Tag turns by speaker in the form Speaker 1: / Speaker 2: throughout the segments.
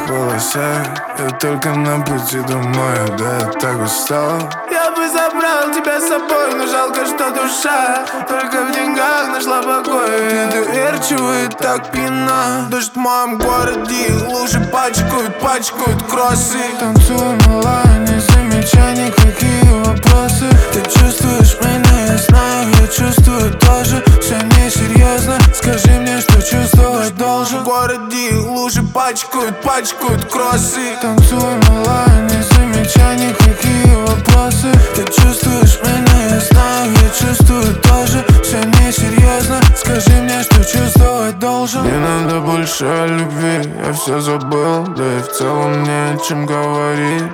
Speaker 1: твоих волосах. Я только на пути домой, да я так устал. Я бы забрал тебя с собой, но жалко, что душа только в деньгах нашла покой. Недоверчивая так пьяна. Дождь в моем городе, лужи пачкают кроссы. Танцую, малая, не замечай никакие вопросы. Ты чувствуешь меня, я знаю, я чувствую тоже. Все несерьезно, скажи мне, что чувствовать должен. В городе лужи пачкают кроссы. Танцую, малая, не замечай никакие вопросы. Ты чувствуешь меня, я знаю, я чувствую тоже. Все несерьезно, скажи мне, что чувствовать должен. Не надо больше о любви, я все забыл. Да и в целом не о чем говорить.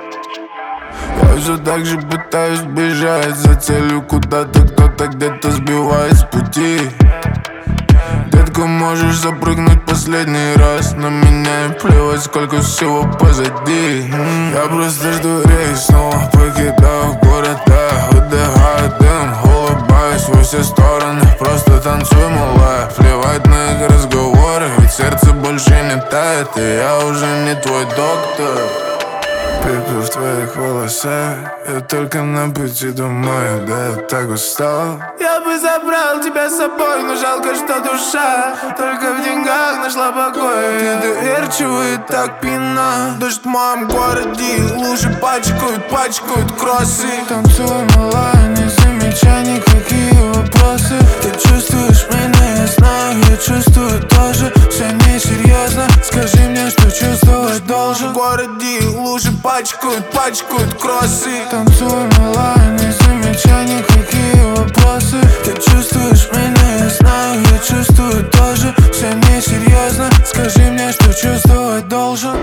Speaker 1: Я все так же пытаюсь бежать за целью куда-то, кто-то где-то сбивает с пути. Детка, можешь запрыгнуть последний раз на меня и плевать, сколько всего позади. Я просто жду рейс, снова покидаю город, да, выдыхаю дым, улыбаюсь во все стороны, просто танцуй, малая. Плевать на их разговоры, ведь сердце больше не тает, и я уже не твой доктор. Пепел в твоих волосах, я только на пути домой, да я так устал. Я бы забрал тебя с собой, но жалко, что душа только в деньгах нашла покой. Ты доверчивая так пьяна. Дождь в моем городе, лужи пачкают кроссы. Танцую, малая, не замечай никакие вопросы. Ты чувствуешь меня, я знаю, я чувствую тоже. Все несерьезно, скажи мне, что чувствовать должен. В городе лужи пачкают кроссы. Танцую, малая, не замечай никакие вопросы. Ты чувствуешь меня, я знаю, я чувствую тоже. Все несерьезно, скажи мне, что чувствовать должен.